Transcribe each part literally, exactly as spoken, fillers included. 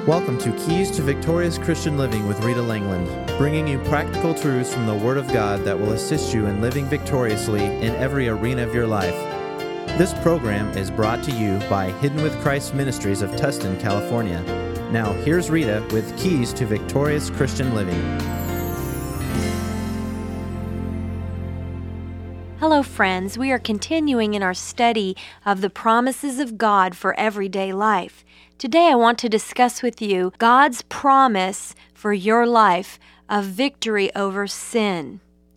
Welcome to Keys to Victorious Christian Living with Rita Langland, bringing you practical truths from the Word of God that will assist you in living victoriously in every arena of your life. This program is brought to you by Hidden with Christ Ministries of Tustin, California. Now, here's Rita with Keys to Victorious Christian Living. Hello, friends. We are continuing in our study of the promises of God for everyday life. Today, I want to discuss with you God's promise for your life of victory over sin.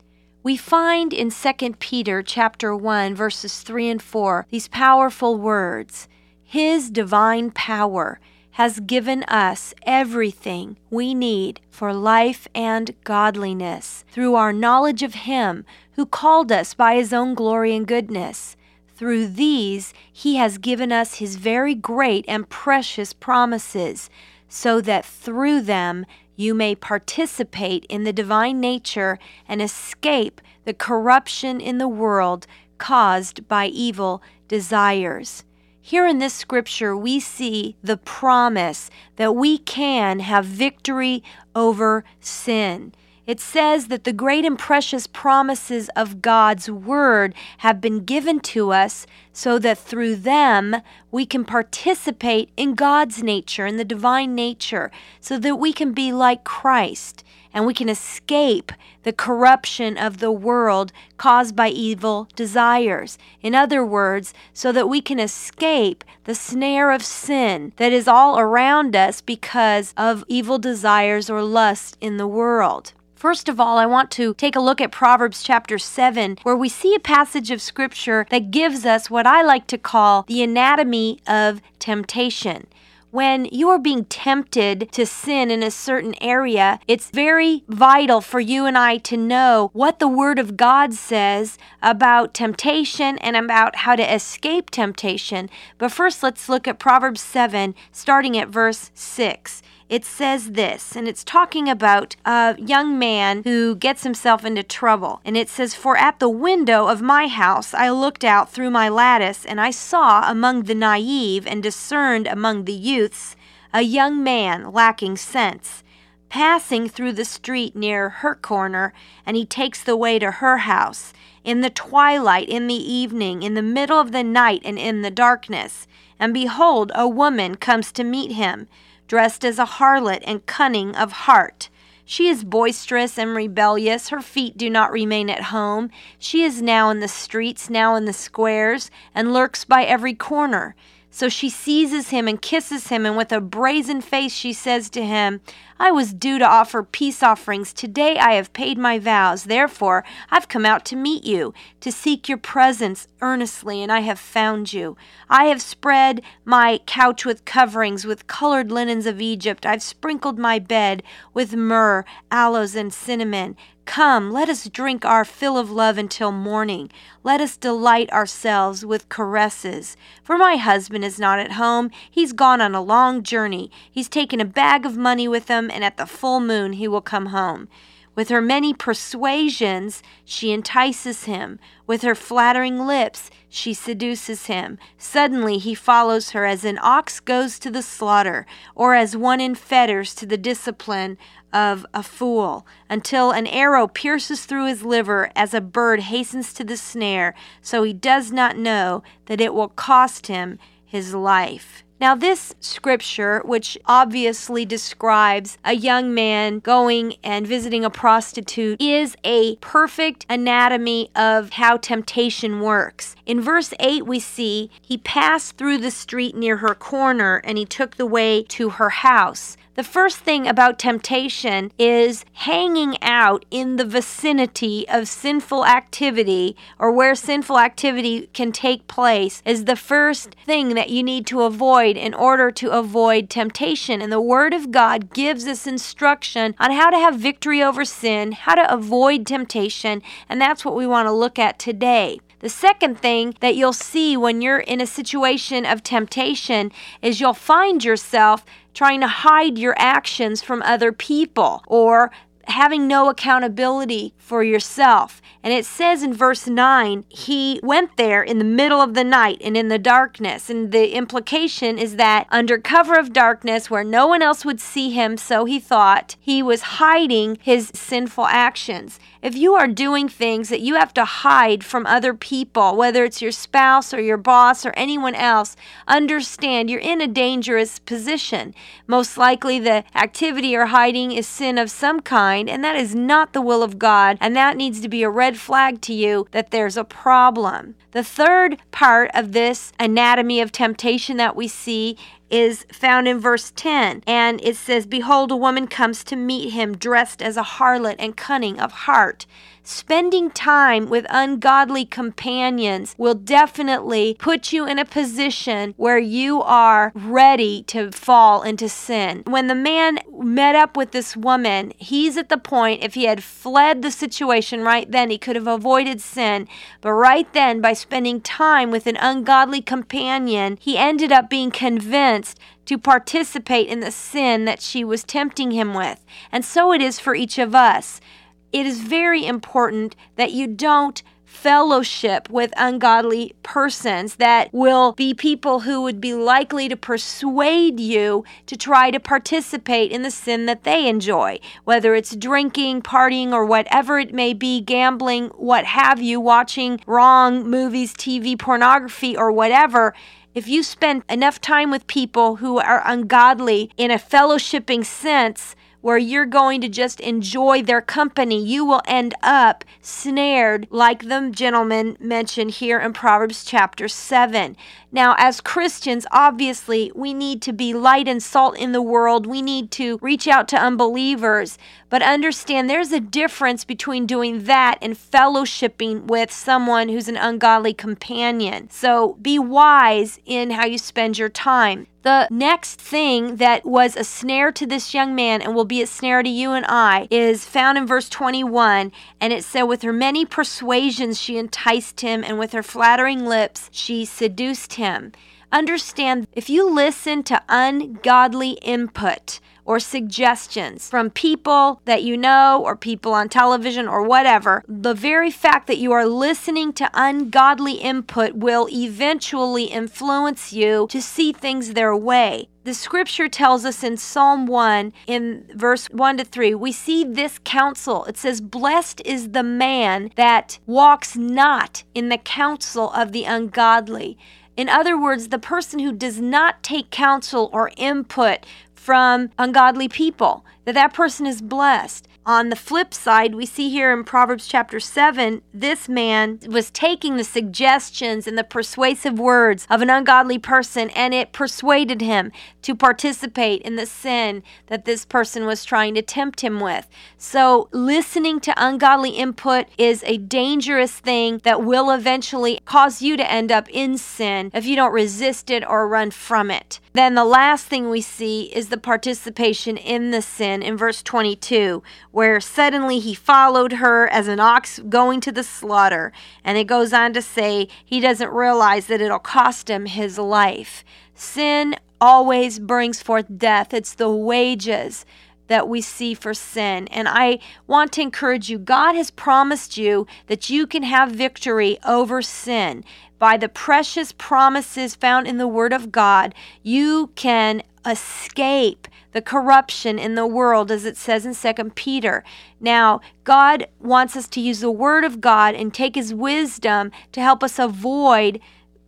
We find in Second Peter chapter one, verses three and four, these powerful words. His divine power has given us everything we need for life and godliness through our knowledge of Him who called us by His own glory and goodness. Through these, He has given us His very great and precious promises, so that through them you may participate in the divine nature and escape the corruption in the world caused by evil desires. Here in this scripture, we see the promise that we can have victory over sin. It says that the great and precious promises of God's Word have been given to us so that through them we can participate in God's nature, in the divine nature, so that we can be like Christ and we can escape the corruption of the world caused by evil desires. In other words, so that we can escape the snare of sin that is all around us because of evil desires or lust in the world. First of all, I want to take a look at Proverbs chapter seven, where we see a passage of Scripture that gives us what I like to call the anatomy of temptation. When you are being tempted to sin in a certain area, it's very vital for you and I to know what the Word of God says about temptation and about how to escape temptation. But first, let's look at Proverbs seven, starting at verse six. It says this, and it's talking about a young man who gets himself into trouble. And it says, "For at the window of my house I looked out through my lattice, and I saw among the naive and discerned among the youths a young man lacking sense, passing through the street near her corner, and he takes the way to her house, in the twilight, in the evening, in the middle of the night, and in the darkness. And behold, a woman comes to meet him, dressed as a harlot and cunning of heart. She is boisterous and rebellious. Her feet do not remain at home. She is now in the streets, now in the squares, and lurks by every corner. So she seizes him and kisses him, and with a brazen face she says to him, I was due to offer peace offerings. Today I have paid my vows. Therefore I've come out to meet you, to seek your presence earnestly, and I have found you. I have spread my couch with coverings, with colored linens of Egypt. I've sprinkled my bed with myrrh, aloes, and cinnamon. Come, let us drink our fill of love until morning. Let us delight ourselves with caresses. For my husband is not at home. He's gone on a long journey. He's taken a bag of money with him, and at the full moon he will come home. With her many persuasions, she entices him. With her flattering lips, she seduces him. Suddenly he follows her as an ox goes to the slaughter, or as one in fetters to the discipline of a fool, until an arrow pierces through his liver, as a bird hastens to the snare, so he does not know that it will cost him his life." Now, this scripture, which obviously describes a young man going and visiting a prostitute, is a perfect anatomy of how temptation works. In verse eight, we see, he passed through the street near her corner, and he took the way to her house. The first thing about temptation is hanging out in the vicinity of sinful activity, or where sinful activity can take place, is the first thing that you need to avoid in order to avoid temptation. And the Word of God gives us instruction on how to have victory over sin, how to avoid temptation, and that's what we want to look at today. The second thing that you'll see when you're in a situation of temptation is you'll find yourself trying to hide your actions from other people, or having no accountability for yourself. And it says in verse nine, he went there in the middle of the night and in the darkness. And the implication is that under cover of darkness, where no one else would see him, so he thought, he was hiding his sinful actions. If you are doing things that you have to hide from other people, whether it's your spouse or your boss or anyone else, understand you're in a dangerous position. Most likely the activity you're hiding is sin of some kind, and that is not the will of God, and that needs to be a red flag to you that there's a problem. The third part of this anatomy of temptation that we see is found in verse ten, and it says, "Behold, a woman comes to meet him dressed as a harlot and cunning of heart." Spending time with ungodly companions will definitely put you in a position where you are ready to fall into sin. When the man met up with this woman, he's at the point, if he had fled the situation right then, he could have avoided sin. But right then, by spending time with an ungodly companion, he ended up being convinced to participate in the sin that she was tempting him with. And so it is for each of us. It is very important that you don't fellowship with ungodly persons that will be people who would be likely to persuade you to try to participate in the sin that they enjoy, whether it's drinking, partying, or whatever it may be, gambling, what have you, watching wrong movies, T V, pornography, or whatever. If you spend enough time with people who are ungodly in a fellowshipping sense, where you're going to just enjoy their company, you will end up snared like the gentleman mentioned here in Proverbs chapter seven. Now, as Christians, obviously, we need to be light and salt in the world. We need to reach out to unbelievers. But understand there's a difference between doing that and fellowshipping with someone who's an ungodly companion. So be wise in how you spend your time. The next thing that was a snare to this young man and will be a snare to you and I is found in verse twenty-one. And it said, "With her many persuasions she enticed him, and with her flattering lips she seduced him." Understand, if you listen to ungodly input or suggestions from people that you know or people on television or whatever, the very fact that you are listening to ungodly input will eventually influence you to see things their way. The scripture tells us in Psalm one, in verse one to three, we see this counsel. It says, "Blessed is the man that walks not in the counsel of the ungodly." In other words, the person who does not take counsel or input from ungodly people, that that person is blessed. On the flip side, we see here in Proverbs chapter seven, this man was taking the suggestions and the persuasive words of an ungodly person, and it persuaded him to participate in the sin that this person was trying to tempt him with. So listening to ungodly input is a dangerous thing that will eventually cause you to end up in sin if you don't resist it or run from it. Then the last thing we see is the participation in the sin in verse twenty-two, where suddenly he followed her as an ox going to the slaughter. And it goes on to say he doesn't realize that it'll cost him his life. Sin always brings forth death. It's the wages that we see for sin. And I want to encourage you, God has promised you that you can have victory over sin. By the precious promises found in the Word of God, you can escape the corruption in the world, as it says in Second Peter. Now, God wants us to use the Word of God and take His wisdom to help us avoid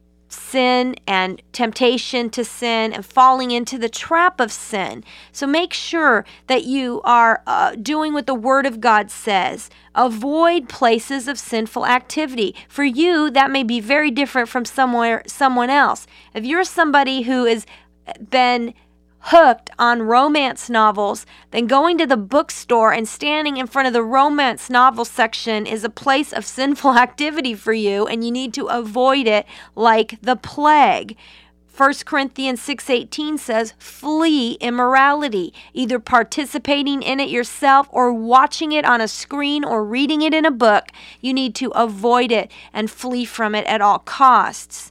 sin and temptation to sin and falling into the trap of sin. So make sure that you are uh, doing what the Word of God says. Avoid places of sinful activity. For you, that may be very different from somewhere, someone else. If you're somebody who has been hooked on romance novels, then going to the bookstore and standing in front of the romance novel section is a place of sinful activity for you, and you need to avoid it like the plague. First Corinthians six eighteen says, "Flee immorality," either participating in it yourself or watching it on a screen or reading it in a book. You need to avoid it and flee from it at all costs.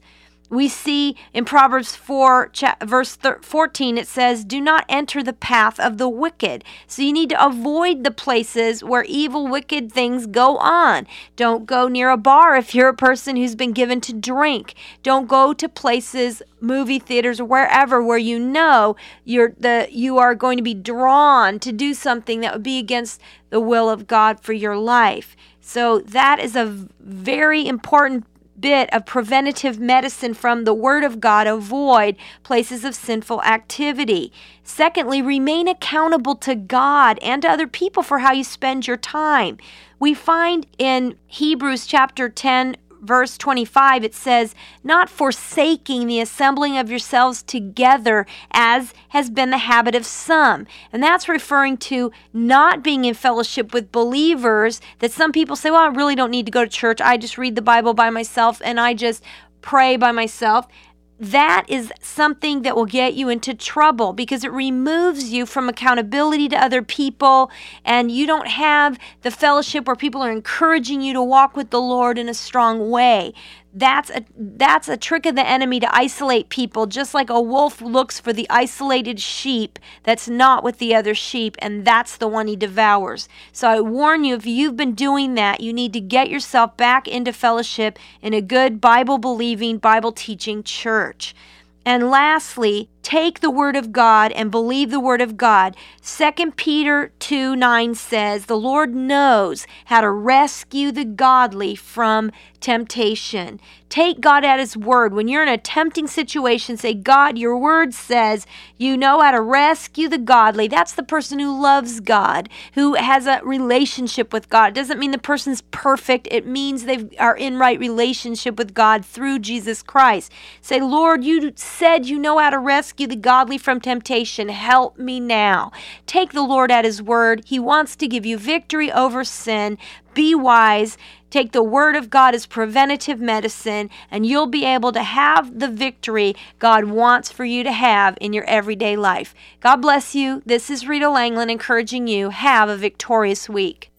We see in Proverbs four, verse fourteen, it says, do not enter the path of the wicked. So you need to avoid the places where evil, wicked things go on. Don't go near a bar if you're a person who's been given to drink. Don't go to places, movie theaters, or wherever where you know you're the you are going to be drawn to do something that would be against the will of God for your life. So that is a very important bit of preventative medicine from the Word of God. Avoid places of sinful activity. Secondly, remain accountable to God and to other people for how you spend your time. We find in Hebrews chapter ten, verse twenty-five, it says, not forsaking the assembling of yourselves together as has been the habit of some. And that's referring to not being in fellowship with believers, that some people say, well, I really don't need to go to church. I just read the Bible by myself and I just pray by myself. That is something that will get you into trouble because it removes you from accountability to other people, and you don't have the fellowship where people are encouraging you to walk with the Lord in a strong way. That's a that's a trick of the enemy to isolate people, just like a wolf looks for the isolated sheep that's not with the other sheep, and that's the one he devours. So I warn you, if you've been doing that, you need to get yourself back into fellowship in a good Bible-believing, Bible-teaching church. And lastly, take the Word of God and believe the Word of God. Second Peter two nine says, the Lord knows how to rescue the godly from temptation. Take God at His word. When you're in a tempting situation, say, God, your word says you know how to rescue the godly. That's the person who loves God, who has a relationship with God. It doesn't mean the person's perfect. It means they are in right relationship with God through Jesus Christ. Say, Lord, you said you know how to rescue the godly from temptation. Help me now. Take the Lord at His word. He wants to give you victory over sin. Be wise. Take the Word of God as preventative medicine, and you'll be able to have the victory God wants for you to have in your everyday life. God bless you. This is Rita Langland encouraging you. Have a victorious week.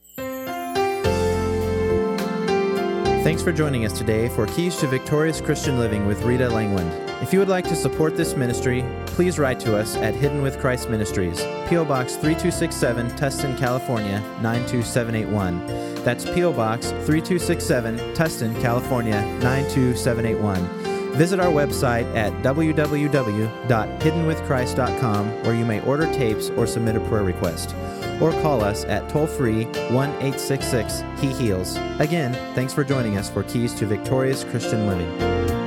Thanks for joining us today for Keys to Victorious Christian Living with Rita Langland. If you would like to support this ministry, please write to us at Hidden with Christ Ministries, P O Box three two six seven, Tustin, California, nine two seven eight one. That's P O Box three two six seven, Tustin, California, nine two seven eight one. Visit our website at w w w dot hidden with christ dot com, where you may order tapes or submit a prayer request. Or call us at toll-free one eight six six, He Heals. Again, thanks for joining us for Keys to Victorious Christian Living.